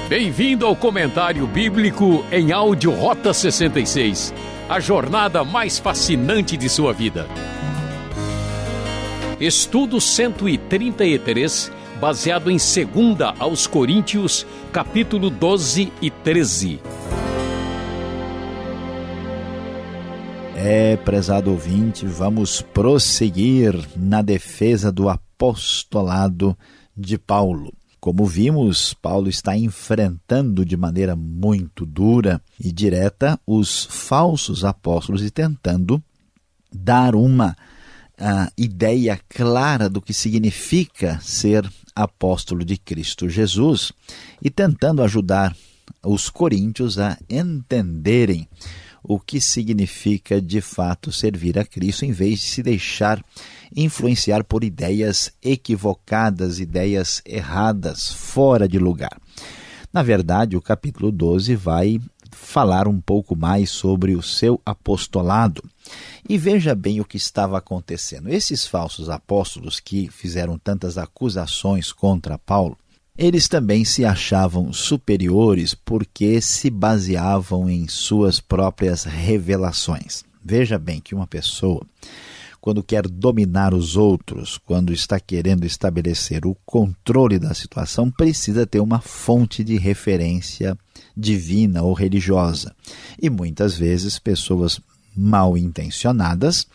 Bem-vindo ao Comentário Bíblico em áudio Rota 66, a jornada mais fascinante de sua vida. Estudo 133, baseado em 2 aos Coríntios, capítulo 12 e 13. Prezado ouvinte, vamos prosseguir na defesa do apostolado de Paulo. Como vimos, Paulo está enfrentando de maneira muito dura e direta os falsos apóstolos e tentando dar uma ideia clara do que significa ser apóstolo de Cristo Jesus e tentando ajudar os coríntios a entenderem o que significa de fato servir a Cristo, em vez de se deixar influenciar por ideias equivocadas, ideias erradas, fora de lugar. Na verdade, o capítulo 12 vai falar um pouco mais sobre o seu apostolado. E veja bem o que estava acontecendo. Esses falsos apóstolos que fizeram tantas acusações contra Paulo, eles também se achavam superiores porque se baseavam em suas próprias revelações. Veja bem que uma pessoa, quando quer dominar os outros, quando está querendo estabelecer o controle da situação, precisa ter uma fonte de referência divina ou religiosa. E muitas vezes pessoas mal intencionadas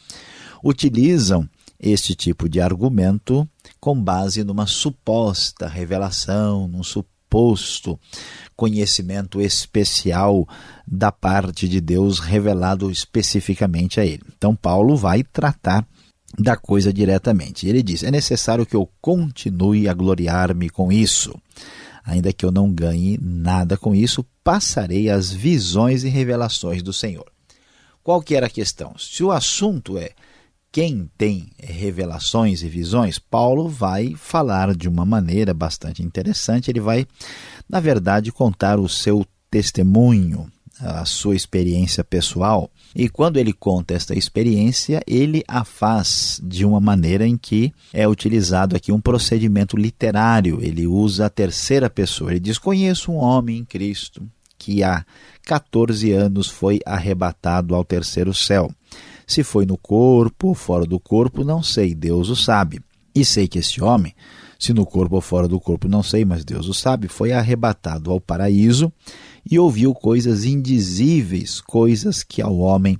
utilizam este tipo de argumento com base numa suposta revelação, num suposto conhecimento especial da parte de Deus revelado especificamente a ele. Então Paulo vai tratar da coisa diretamente. Ele diz: é necessário que eu continue a gloriar-me com isso. Ainda que eu não ganhe nada com isso, passarei as visões e revelações do Senhor. Qual que era a questão? Se o assunto é quem tem revelações e visões, Paulo vai falar de uma maneira bastante interessante. Ele vai, na verdade, contar o seu testemunho, a sua experiência pessoal. E quando ele conta esta experiência, ele a faz de uma maneira em que é utilizado aqui um procedimento literário. Ele usa a terceira pessoa. Ele diz: conheço um homem em Cristo que há 14 anos foi arrebatado ao terceiro céu. Se foi no corpo ou fora do corpo, não sei, Deus o sabe. E sei que este homem, se no corpo ou fora do corpo, não sei, mas Deus o sabe, foi arrebatado ao paraíso e ouviu coisas indizíveis, coisas que ao homem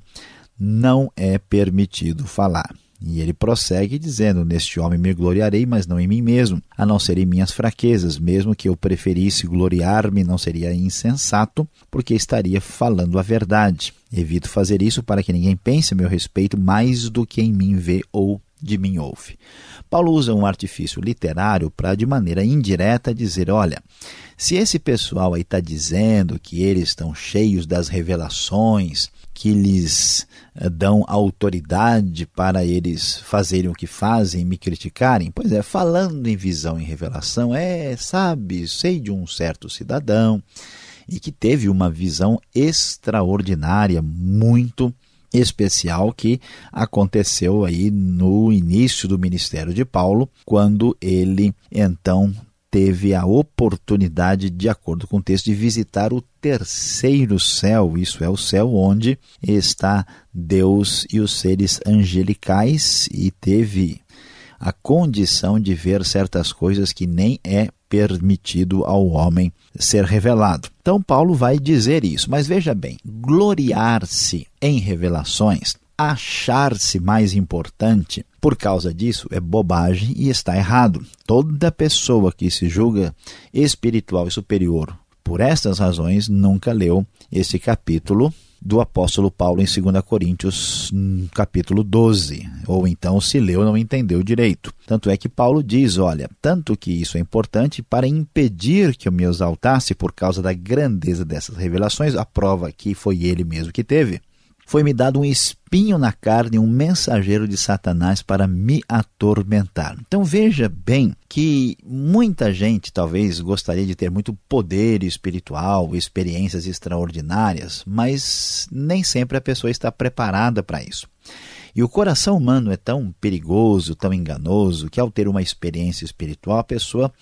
não é permitido falar. E ele prossegue dizendo: neste homem me gloriarei, mas não em mim mesmo, a não ser em minhas fraquezas. Mesmo que eu preferisse gloriar-me, não seria insensato, porque estaria falando a verdade. Evito fazer isso para que ninguém pense a meu respeito mais do que em mim vê ou de mim ouve. Paulo usa um artifício literário para, de maneira indireta, dizer: olha, se esse pessoal aí está dizendo que eles estão cheios das revelações, que lhes dão autoridade para eles fazerem o que fazem e me criticarem, pois é, falando em visão e revelação, sei de um certo cidadão e que teve uma visão extraordinária, muito especial, que aconteceu aí no início do ministério de Paulo, quando ele então teve a oportunidade, de acordo com o texto, de visitar o terceiro céu. Isso é o céu onde está Deus e os seres angelicais, e teve a condição de ver certas coisas que nem é permitido ao homem ser revelado. Então Paulo vai dizer isso, mas veja bem, gloriar-se em revelações, achar-se mais importante por causa disso é bobagem e está errado. Toda pessoa que se julga espiritual e superior por estas razões nunca leu esse capítulo do apóstolo Paulo em 2 Coríntios, capítulo 12. Ou então, se leu, não entendeu direito. Tanto é que Paulo diz: olha, tanto que isso é importante para impedir que eu me exaltasse por causa da grandeza dessas revelações, a prova que foi ele mesmo que teve. Foi-me dado um espinho na carne, um mensageiro de Satanás para me atormentar. Então veja bem que muita gente talvez gostaria de ter muito poder espiritual, experiências extraordinárias, mas nem sempre a pessoa está preparada para isso. E o coração humano é tão perigoso, tão enganoso, que ao ter uma experiência espiritual, a pessoa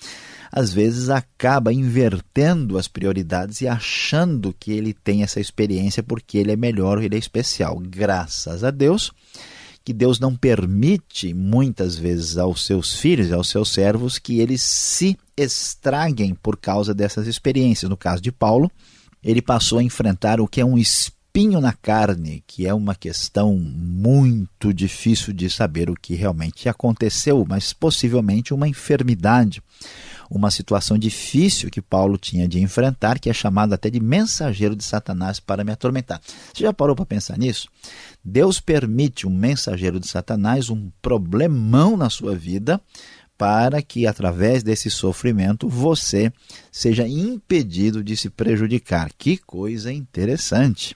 às vezes acaba invertendo as prioridades e achando que ele tem essa experiência porque ele é melhor, ele é especial. Graças a Deus, que Deus não permite muitas vezes aos seus filhos, aos seus servos, que eles se estraguem por causa dessas experiências. No caso de Paulo, ele passou a enfrentar o que é um espinho na carne, que é uma questão muito difícil de saber o que realmente aconteceu, mas possivelmente uma enfermidade, uma situação difícil que Paulo tinha de enfrentar, que é chamado até de mensageiro de Satanás para me atormentar. Você já parou para pensar nisso? Deus permite um mensageiro de Satanás, um problemão na sua vida, para que através desse sofrimento você seja impedido de se prejudicar. Que coisa interessante!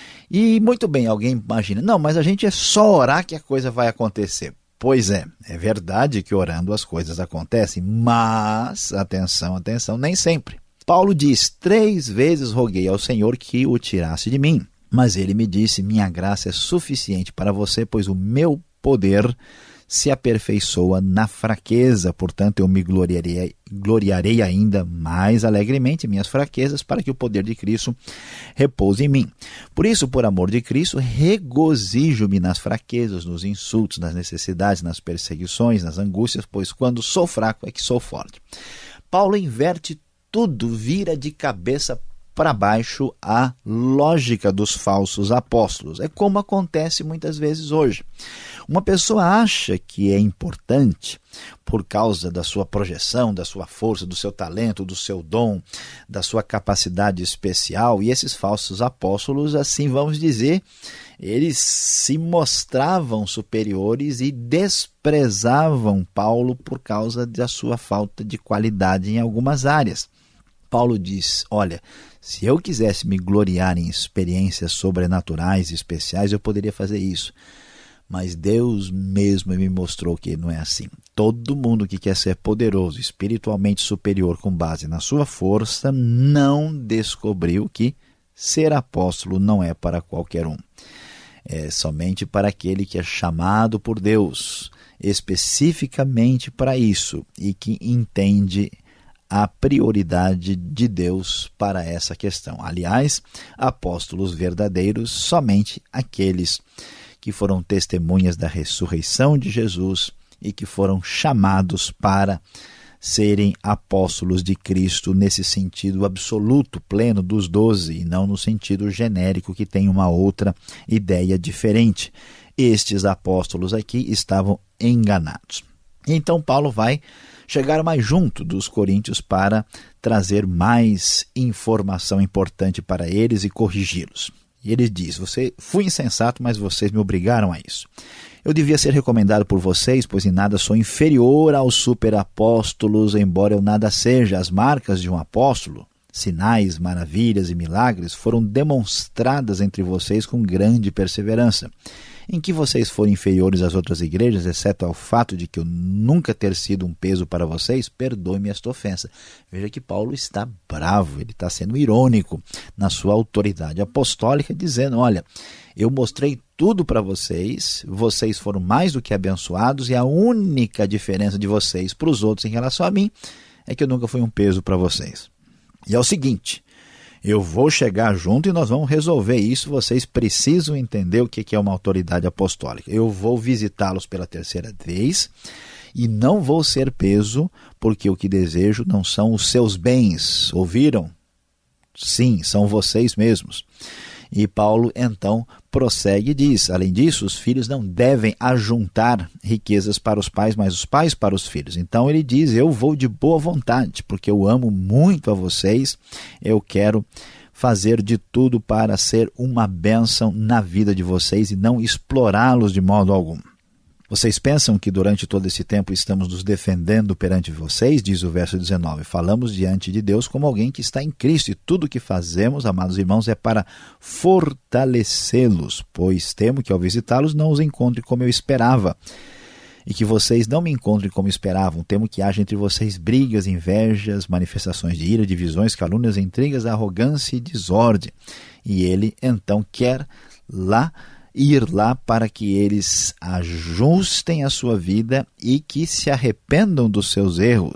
E muito bem, alguém imagina, não, mas a gente é só orar que a coisa vai acontecer. Pois é verdade que orando as coisas acontecem, mas, atenção, nem sempre. Paulo diz, 3 vezes roguei ao Senhor que o tirasse de mim, mas ele me disse, minha graça é suficiente para você, pois o meu poder se aperfeiçoa na fraqueza, portanto eu me gloriarei ainda mais alegremente em minhas fraquezas, para que o poder de Cristo repouse em mim. Por isso, por amor de Cristo, regozijo-me nas fraquezas, nos insultos, nas necessidades, nas perseguições, nas angústias, pois quando sou fraco é que sou forte. Paulo inverte tudo, vira de cabeça para baixo a lógica dos falsos apóstolos. É como acontece muitas vezes hoje. Uma pessoa acha que é importante por causa da sua projeção, da sua força, do seu talento, do seu dom, da sua capacidade especial, e esses falsos apóstolos, assim vamos dizer, eles se mostravam superiores e desprezavam Paulo por causa da sua falta de qualidade em algumas áreas. Paulo diz, olha, se eu quisesse me gloriar em experiências sobrenaturais e especiais, eu poderia fazer isso. Mas Deus mesmo me mostrou que não é assim. Todo mundo que quer ser poderoso, espiritualmente superior com base na sua força, não descobriu que ser apóstolo não é para qualquer um. É somente para aquele que é chamado por Deus, especificamente para isso, e que entende a prioridade de Deus para essa questão. Aliás, apóstolos verdadeiros, somente aqueles que foram testemunhas da ressurreição de Jesus e que foram chamados para serem apóstolos de Cristo nesse sentido absoluto, pleno dos 12, e não no sentido genérico que tem uma outra ideia diferente. Estes apóstolos aqui estavam enganados. Então Paulo vai chegar mais junto dos coríntios para trazer mais informação importante para eles e corrigi-los. E ele diz, fui insensato, mas vocês me obrigaram a isso. Eu devia ser recomendado por vocês, pois em nada sou inferior aos superapóstolos, embora eu nada seja. As marcas de um apóstolo, sinais, maravilhas e milagres, foram demonstradas entre vocês com grande perseverança. Em que vocês forem inferiores às outras igrejas, exceto ao fato de que eu nunca ter sido um peso para vocês, perdoe-me esta ofensa. Veja que Paulo está bravo, ele está sendo irônico na sua autoridade apostólica, dizendo, olha, eu mostrei tudo para vocês, vocês foram mais do que abençoados, e a única diferença de vocês para os outros em relação a mim é que eu nunca fui um peso para vocês. E é o seguinte, eu vou chegar junto e nós vamos resolver isso. Vocês precisam entender o que é uma autoridade apostólica. Eu vou visitá-los pela 3ª vez e não vou ser peso, porque o que desejo não são os seus bens. Ouviram? Sim, são vocês mesmos. E Paulo então prossegue e diz, além disso, os filhos não devem ajuntar riquezas para os pais, mas os pais para os filhos. Então ele diz, eu vou de boa vontade, porque eu amo muito a vocês, eu quero fazer de tudo para ser uma bênção na vida de vocês e não explorá-los de modo algum. Vocês pensam que durante todo esse tempo estamos nos defendendo perante vocês? Diz o verso 19. Falamos diante de Deus como alguém que está em Cristo, e tudo o que fazemos, amados irmãos, é para fortalecê-los, pois temo que ao visitá-los não os encontre como eu esperava, e que vocês não me encontrem como esperavam. Temo que haja entre vocês brigas, invejas, manifestações de ira, divisões, calúnias, intrigas, arrogância e desordem. E ele então quer ir lá para que eles ajustem a sua vida e que se arrependam dos seus erros,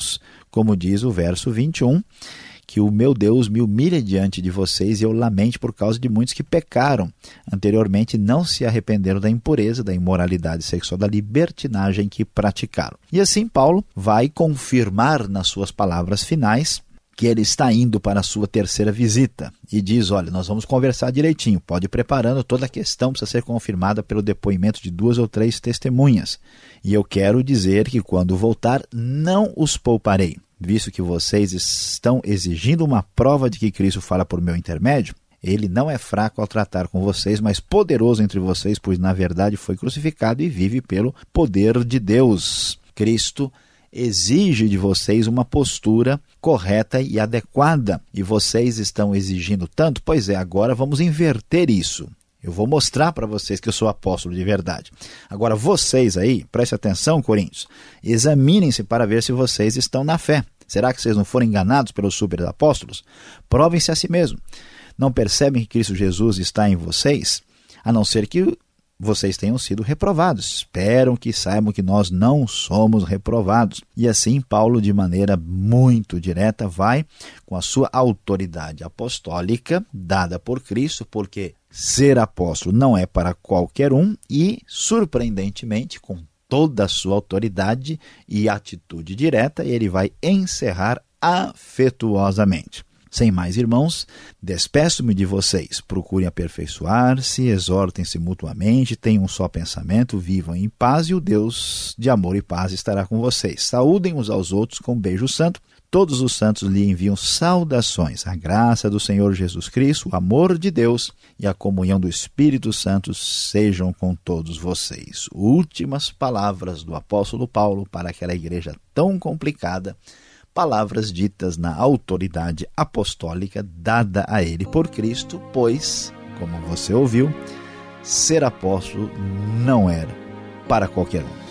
como diz o verso 21, que o meu Deus me humilha diante de vocês e eu lamente por causa de muitos que pecaram anteriormente, não se arrependeram da impureza, da imoralidade sexual, da libertinagem que praticaram. E assim Paulo vai confirmar nas suas palavras finais que ele está indo para a sua terceira visita e diz, olha, nós vamos conversar direitinho, pode ir preparando, toda a questão precisa ser confirmada pelo depoimento de 2 ou 3 testemunhas. E eu quero dizer que quando voltar, não os pouparei, visto que vocês estão exigindo uma prova de que Cristo fala por meu intermédio. Ele não é fraco ao tratar com vocês, mas poderoso entre vocês, pois na verdade foi crucificado e vive pelo poder de Deus. Cristo exige de vocês uma postura correta e adequada, e vocês estão exigindo tanto, pois é, agora vamos inverter isso. Eu vou mostrar para vocês que eu sou apóstolo de verdade. Agora vocês aí, preste atenção, Coríntios, examinem-se para ver se vocês estão na fé. Será que vocês não foram enganados pelos superapóstolos? Provem-se a si mesmos. Não percebem que Cristo Jesus está em vocês? A não ser que vocês tenham sido reprovados. Esperam que saibam que nós não somos reprovados. E assim Paulo, de maneira muito direta, vai com a sua autoridade apostólica dada por Cristo, porque ser apóstolo não é para qualquer um e, surpreendentemente, com toda a sua autoridade e atitude direta, ele vai encerrar afetuosamente. Sem mais, irmãos, despeço-me de vocês. Procurem aperfeiçoar-se, exortem-se mutuamente, tenham um só pensamento, vivam em paz e o Deus de amor e paz estará com vocês. Saúdem uns aos outros com um beijo santo. Todos os santos lhe enviam saudações. A graça do Senhor Jesus Cristo, o amor de Deus e a comunhão do Espírito Santo sejam com todos vocês. Últimas palavras do apóstolo Paulo para aquela igreja tão complicada, palavras ditas na autoridade apostólica dada a ele por Cristo, pois, como você ouviu, ser apóstolo não era para qualquer um.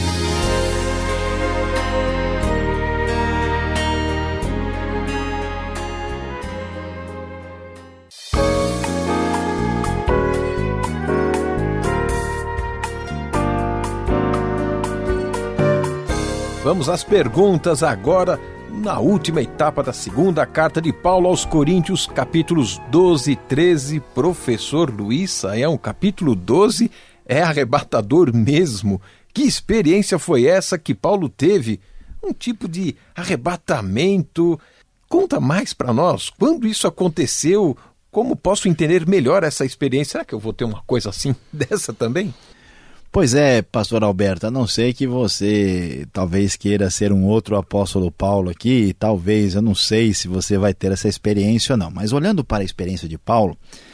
Vamos às perguntas agora, na última etapa da segunda carta de Paulo aos Coríntios, capítulos 12 e 13. Professor Luiz Saião, capítulo 12 é arrebatador mesmo. Que experiência foi essa que Paulo teve? Um tipo de arrebatamento. Conta mais para nós, quando isso aconteceu? Como posso entender melhor essa experiência? Será que eu vou ter uma coisa assim, dessa também? Pois é, pastor Alberto, a não ser que você talvez queira ser um outro apóstolo Paulo aqui, talvez, eu não sei se você vai ter essa experiência ou não, mas olhando para a experiência de Paulo,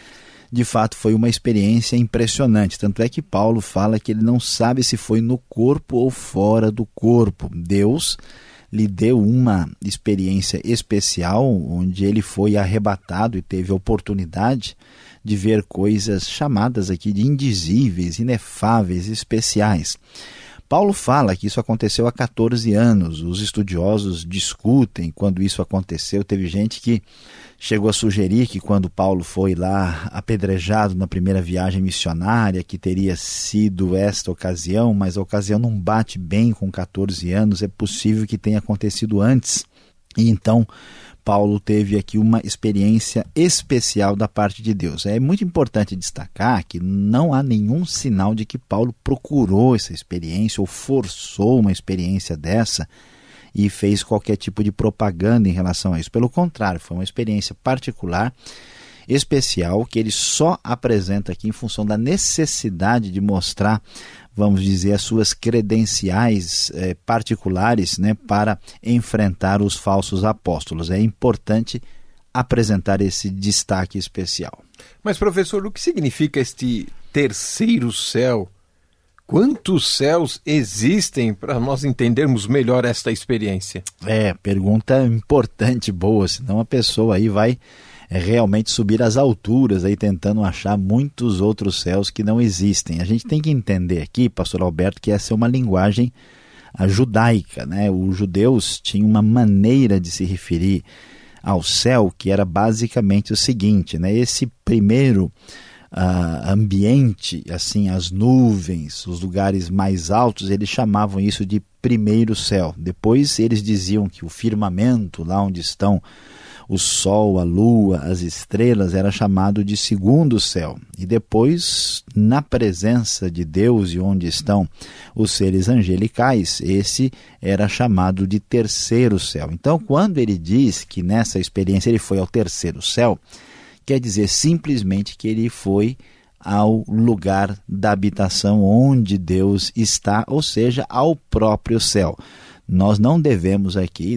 de fato foi uma experiência impressionante, tanto é que Paulo fala que ele não sabe se foi no corpo ou fora do corpo. Deus lhe deu uma experiência especial, onde ele foi arrebatado e teve a oportunidade de ver coisas chamadas aqui de indizíveis, inefáveis, especiais. Paulo fala que isso aconteceu há 14 anos. Os estudiosos discutem quando isso aconteceu. Teve gente que chegou a sugerir que quando Paulo foi lá apedrejado na primeira viagem missionária, que teria sido esta ocasião, mas a ocasião não bate bem com 14 anos, é possível que tenha acontecido antes. E então Paulo teve aqui uma experiência especial da parte de Deus. É muito importante destacar que não há nenhum sinal de que Paulo procurou essa experiência ou forçou uma experiência dessa e fez qualquer tipo de propaganda em relação a isso. Pelo contrário, foi uma experiência particular, especial, que ele só apresenta aqui em função da necessidade de mostrar, vamos dizer, as suas credenciais particulares, né, para enfrentar os falsos apóstolos. É importante apresentar esse destaque especial. Mas, professor, o que significa este terceiro céu? Quantos céus existem para nós entendermos melhor esta experiência? Pergunta importante, boa, senão a pessoa aí vai realmente subir às alturas, aí tentando achar muitos outros céus que não existem. A gente tem que entender aqui, pastor Alberto, que essa é uma linguagem judaica, né? Os judeus tinham uma maneira de se referir ao céu que era basicamente o seguinte, né? Esse primeiro ambiente, assim, as nuvens, os lugares mais altos, eles chamavam isso de primeiro céu. Depois eles diziam que o firmamento, lá onde estão o sol, a lua, as estrelas, era chamado de segundo céu. E depois, na presença de Deus e onde estão os seres angelicais, esse era chamado de terceiro céu. Então, quando ele diz que nessa experiência ele foi ao terceiro céu, quer dizer simplesmente que ele foi ao lugar da habitação onde Deus está, ou seja, ao próprio céu. Nós não devemos aqui,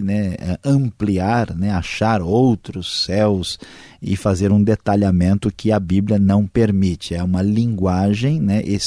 ampliar, achar outros céus e fazer um detalhamento que a Bíblia não permite. É uma linguagem,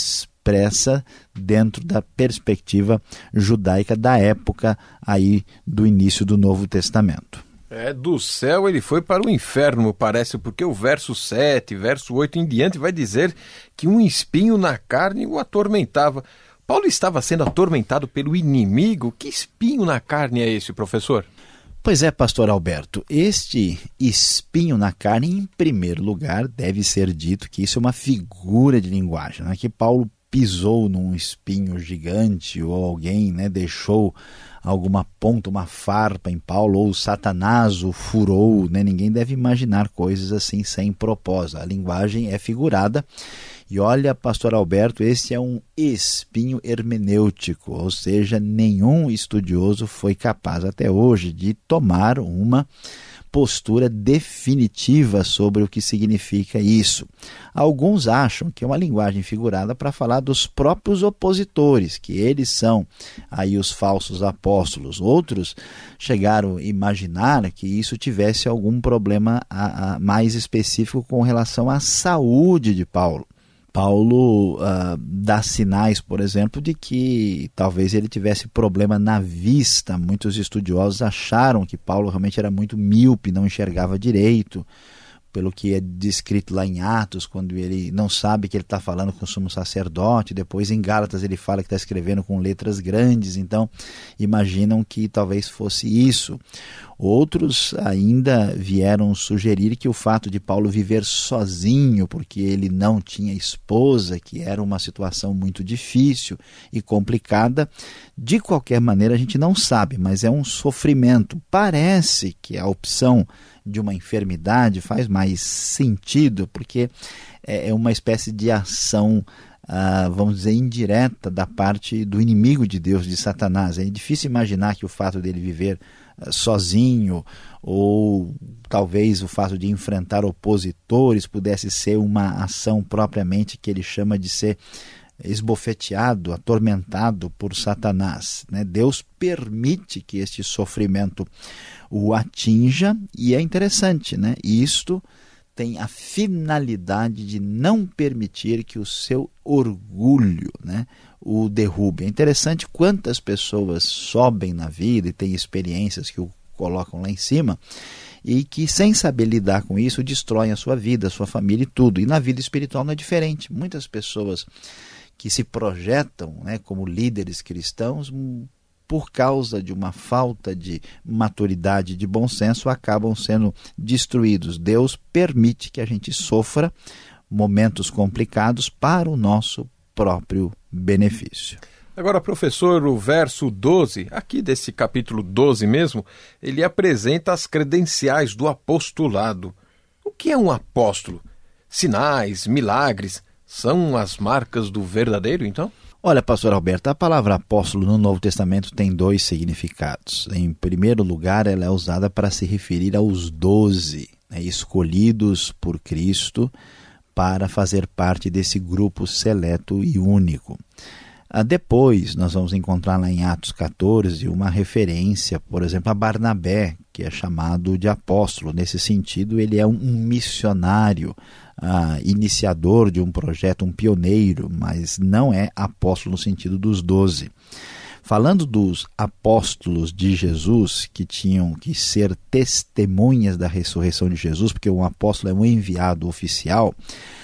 expressa dentro da perspectiva judaica da época aí do início do Novo Testamento. Do céu ele foi para o inferno, parece, porque o verso 7, verso 8 em diante vai dizer que um espinho na carne o atormentava. Paulo estava sendo atormentado pelo inimigo? Que espinho na carne é esse, professor? Pois é, pastor Alberto, este espinho na carne, em primeiro lugar, deve ser dito que isso é uma figura de linguagem, que Paulo pisou num espinho gigante ou alguém deixou alguma ponta, uma farpa em Paulo, ou Satanás o furou, ninguém deve imaginar coisas assim sem propósito. A linguagem é figurada. E olha, pastor Alberto, esse é um espinho hermenêutico, ou seja, nenhum estudioso foi capaz até hoje de tomar uma postura definitiva sobre o que significa isso. Alguns acham que é uma linguagem figurada para falar dos próprios opositores, que eles são aí os falsos apóstolos. Outros chegaram a imaginar que isso tivesse algum problema mais específico com relação à saúde de Paulo. Paulo dá sinais, por exemplo, de que talvez ele tivesse problema na vista. Muitos estudiosos acharam que Paulo realmente era muito míope, não enxergava direito, pelo que é descrito lá em Atos, quando ele não sabe que ele está falando com o sumo sacerdote. Depois em Gálatas ele fala que está escrevendo com letras grandes, então imaginam que talvez fosse isso. Outros ainda vieram sugerir que o fato de Paulo viver sozinho, porque ele não tinha esposa, que era uma situação muito difícil e complicada, de qualquer maneira a gente não sabe, mas é um sofrimento. Parece que a opção de uma enfermidade faz mais sentido, porque é uma espécie de ação, vamos dizer, indireta da parte do inimigo de Deus, de Satanás. É difícil imaginar que o fato dele viver sozinho, ou talvez o fato de enfrentar opositores, pudesse ser uma ação propriamente que ele chama de ser esbofeteado, atormentado por Satanás. Deus permite que este sofrimento o atinja, e é interessante, isto tem a finalidade de não permitir que o seu orgulho o derrube. É interessante quantas pessoas sobem na vida e têm experiências que o colocam lá em cima, e que, sem saber lidar com isso, destroem a sua vida, a sua família e tudo. E na vida espiritual não é diferente. Muitas pessoas que se projetam como líderes cristãos, por causa de uma falta de maturidade, de bom senso, acabam sendo destruídos. Deus permite que a gente sofra momentos complicados para o nosso próprio benefício. Agora, professor, o verso 12, aqui desse capítulo 12 mesmo, ele apresenta as credenciais do apostolado. O que é um apóstolo? Sinais, milagres, são as marcas do verdadeiro, então? Olha, pastor Alberto, a palavra apóstolo no Novo Testamento tem dois significados. Em primeiro lugar, ela é usada para se referir aos 12, escolhidos por Cristo para fazer parte desse grupo seleto e único. Depois, nós vamos encontrar lá em Atos 14 uma referência, por exemplo, a Barnabé, que é chamado de apóstolo. Nesse sentido, ele é um missionário, iniciador de um projeto, um pioneiro, mas não é apóstolo no sentido dos 12. Falando dos apóstolos de Jesus, que tinham que ser testemunhas da ressurreição de Jesus, porque um apóstolo é um enviado oficial,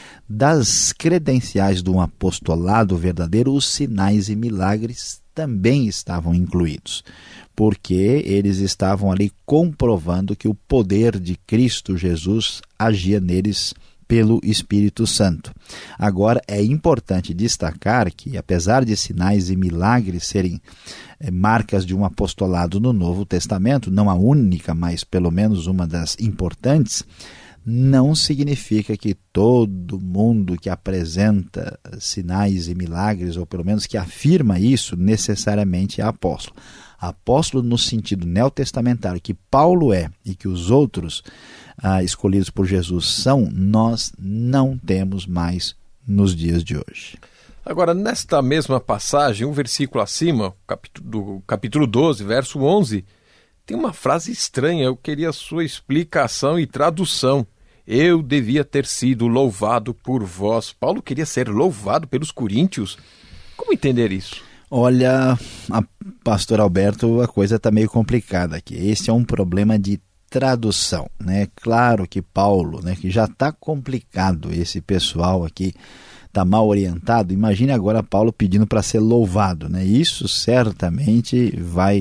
das credenciais de um apostolado verdadeiro, os sinais e milagres também estavam incluídos, porque eles estavam ali comprovando que o poder de Cristo Jesus agia neles pelo Espírito Santo. Agora, é importante destacar que, apesar de sinais e milagres serem marcas de um apostolado no Novo Testamento, não a única, mas pelo menos uma das importantes, não significa que todo mundo que apresenta sinais e milagres, ou pelo menos que afirma isso, necessariamente é apóstolo. Apóstolo no sentido neotestamentário que Paulo é e que os outros escolhidos por Jesus são, nós não temos mais nos dias de hoje. Agora, nesta mesma passagem, um versículo acima, do capítulo 12, verso 11, tem uma frase estranha. Eu queria a sua explicação e tradução. Eu devia ter sido louvado por vós. Paulo queria ser louvado pelos coríntios? Como entender isso? Olha, pastor Alberto, a coisa está meio complicada aqui. Esse é um problema de tradução, né? Claro que Paulo, né, que já está complicado, esse pessoal aqui está mal orientado. Imagine agora Paulo pedindo para ser louvado, né? Isso certamente vai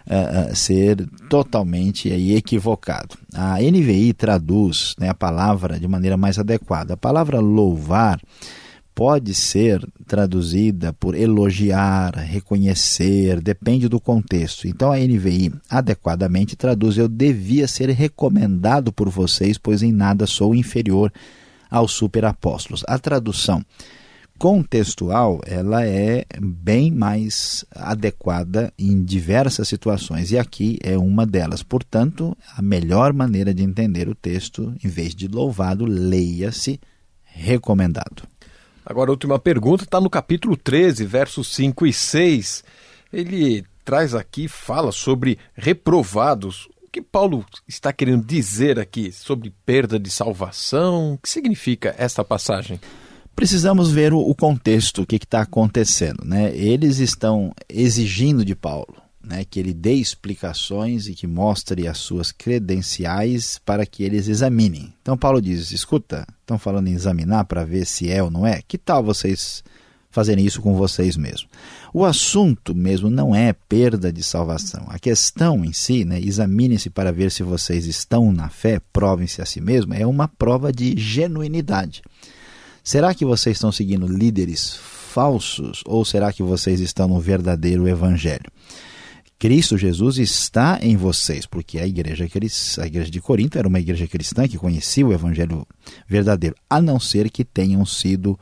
ser totalmente equivocado. A NVI traduz, né, a palavra de maneira mais adequada. A palavra louvar pode ser traduzida por elogiar, reconhecer, depende do contexto. Então a NVI adequadamente traduz: eu devia ser recomendado por vocês, pois em nada sou inferior aos superapóstolos. A tradução contextual, ela é bem mais adequada em diversas situações, e aqui é uma delas. Portanto, a melhor maneira de entender o texto, em vez de louvado, leia-se recomendado. Agora, a última pergunta está no capítulo 13, versos 5 e 6. Ele traz aqui, fala sobre reprovados. O que Paulo está querendo dizer aqui sobre perda de salvação? O que significa esta passagem? Precisamos ver o contexto, o que está acontecendo, né? Eles estão exigindo de Paulo, né, que ele dê explicações e que mostre as suas credenciais para que eles examinem. Então Paulo diz: escuta, estão falando em examinar para ver se é ou não é? Que tal vocês fazerem isso com vocês mesmos? O assunto mesmo não é perda de salvação. A questão em si, né, examinem-se para ver se vocês estão na fé, provem-se a si mesmos, é uma prova de genuinidade. Será que vocês estão seguindo líderes falsos ou será que vocês estão no verdadeiro evangelho? Cristo Jesus está em vocês, porque a igreja de Corinto era uma igreja cristã que conhecia o evangelho verdadeiro, a não ser que tenham sido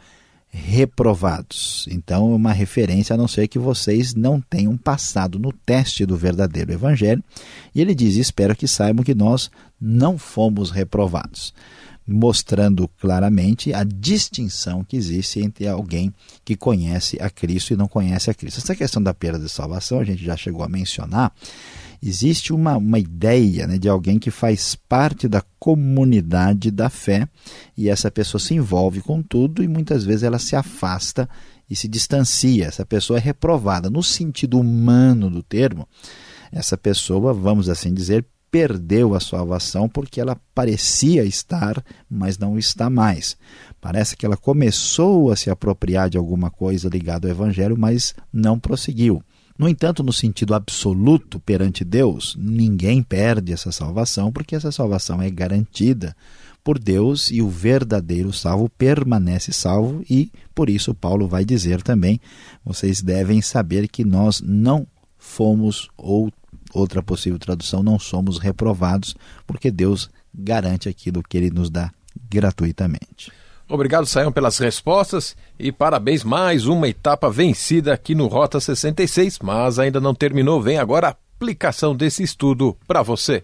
reprovados. Então, é uma referência a não ser que vocês não tenham passado no teste do verdadeiro evangelho. E ele diz: espero que saibam que nós não fomos reprovados, mostrando claramente a distinção que existe entre alguém que conhece a Cristo e não conhece a Cristo. Essa questão da perda de salvação, a gente já chegou a mencionar. Existe uma ideia, né, de alguém que faz parte da comunidade da fé e essa pessoa se envolve com tudo e muitas vezes ela se afasta e se distancia. Essa pessoa é reprovada. No sentido humano do termo, essa pessoa, vamos assim dizer, perdeu a salvação porque ela parecia estar, mas não está mais. Parece que ela começou a se apropriar de alguma coisa ligada ao evangelho, mas não prosseguiu. No entanto, no sentido absoluto perante Deus, ninguém perde essa salvação, porque essa salvação é garantida por Deus e o verdadeiro salvo permanece salvo, e por isso Paulo vai dizer também: vocês devem saber que nós não fomos, ou outra possível tradução, não somos reprovados, porque Deus garante aquilo que Ele nos dá gratuitamente. Obrigado, Sayão, pelas respostas e parabéns, mais uma etapa vencida aqui no Rota 66, mas ainda não terminou. Vem agora a aplicação desse estudo para você.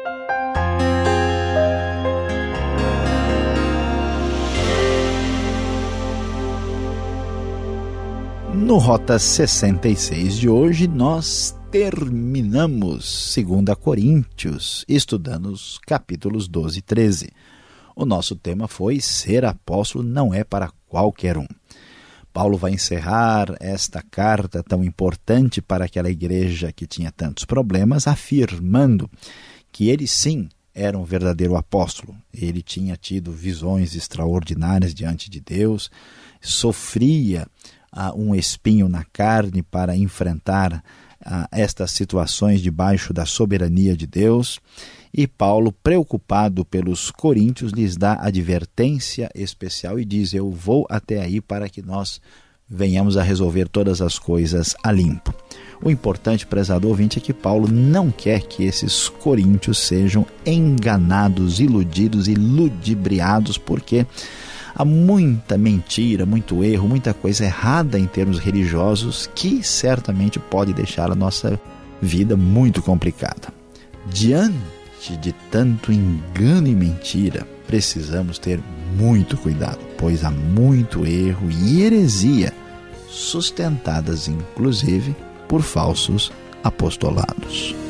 No Rota 66 de hoje, nós terminamos 2 Coríntios, estudando os capítulos 12 e 13. O nosso tema foi: ser apóstolo não é para qualquer um. Paulo vai encerrar esta carta tão importante para aquela igreja que tinha tantos problemas, afirmando que ele sim era um verdadeiro apóstolo. Ele tinha tido visões extraordinárias diante de Deus, sofria um espinho na carne para enfrentar estas situações debaixo da soberania de Deus. E Paulo, preocupado pelos coríntios, lhes dá advertência especial e diz: eu vou até aí para que nós venhamos a resolver todas as coisas a limpo. O importante, prezado ouvinte, é que Paulo não quer que esses coríntios sejam enganados, iludidos e ludibriados, porque há muita mentira, muito erro, muita coisa errada em termos religiosos que certamente pode deixar a nossa vida muito complicada. Diante de tanto engano e mentira, precisamos ter muito cuidado, pois há muito erro e heresia, sustentadas inclusive por falsos apostolados.